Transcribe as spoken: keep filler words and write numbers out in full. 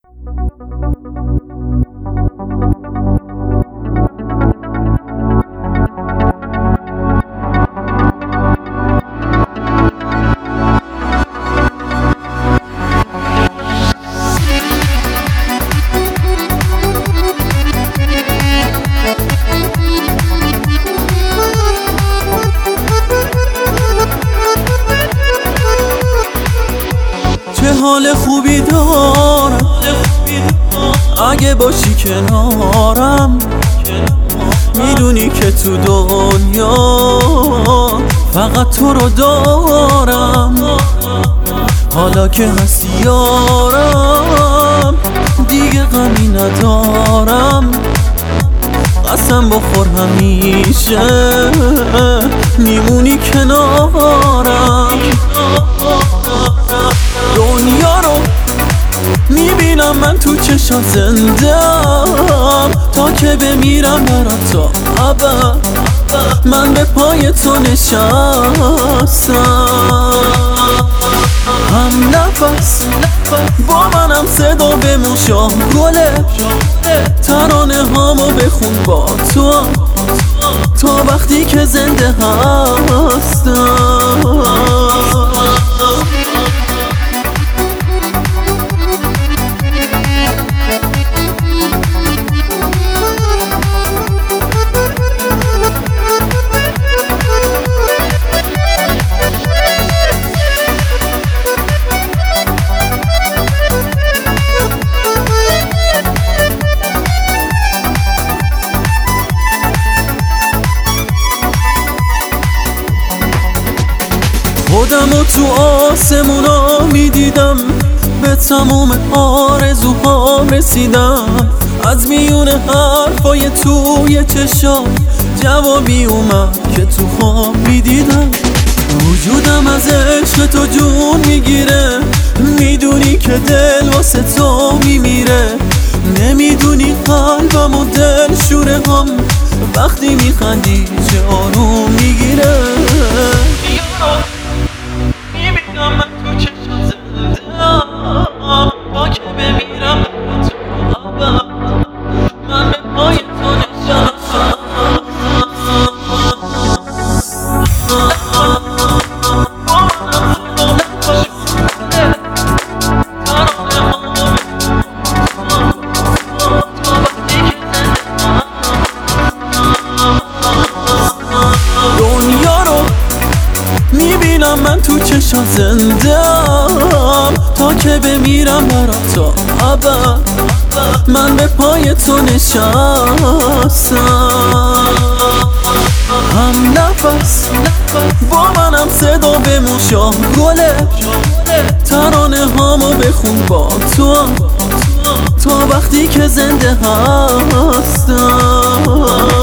چه حال خوبی دارم اگه باشی کنارم، میدونی که تو دنیا فقط تو رو دارم. حالا که هستی یارم دیگه غمی ندارم، قسم بخور همیشه میمونی کنارم. دنیا رو میبینم من تو چشم زندم، تا که بمیرم برات تا ابد من به پای تو نشستم. هم نفس با منم صدا به موشام گله، ترانه هامو بخون با تو تا وقتی که زنده هستم. خودم و تو آسمونا میدیدم، به تموم آرزوهام رسیدم. از میون حرفای توی چشام جوابی اومد که تو خواب میدیدم. وجودم از عشق تو جون میگیره، میدونی که دل واسه تو میمیره. نمیدونی قلبم و دل شوره هم وقتی میخندی چه آروم میگیره. میبینم من تو چشم زندم، با که بمیرم تو ابد من به پای تو نشستم. دنیا رو میبینم من تو چشم زندم، تا که بمیرم برات تا ابد من به پای تو نشستم. هم نفس با منم صدا به موشام گله، ترانه هامو بخون با تو تا وقتی که زنده هستم.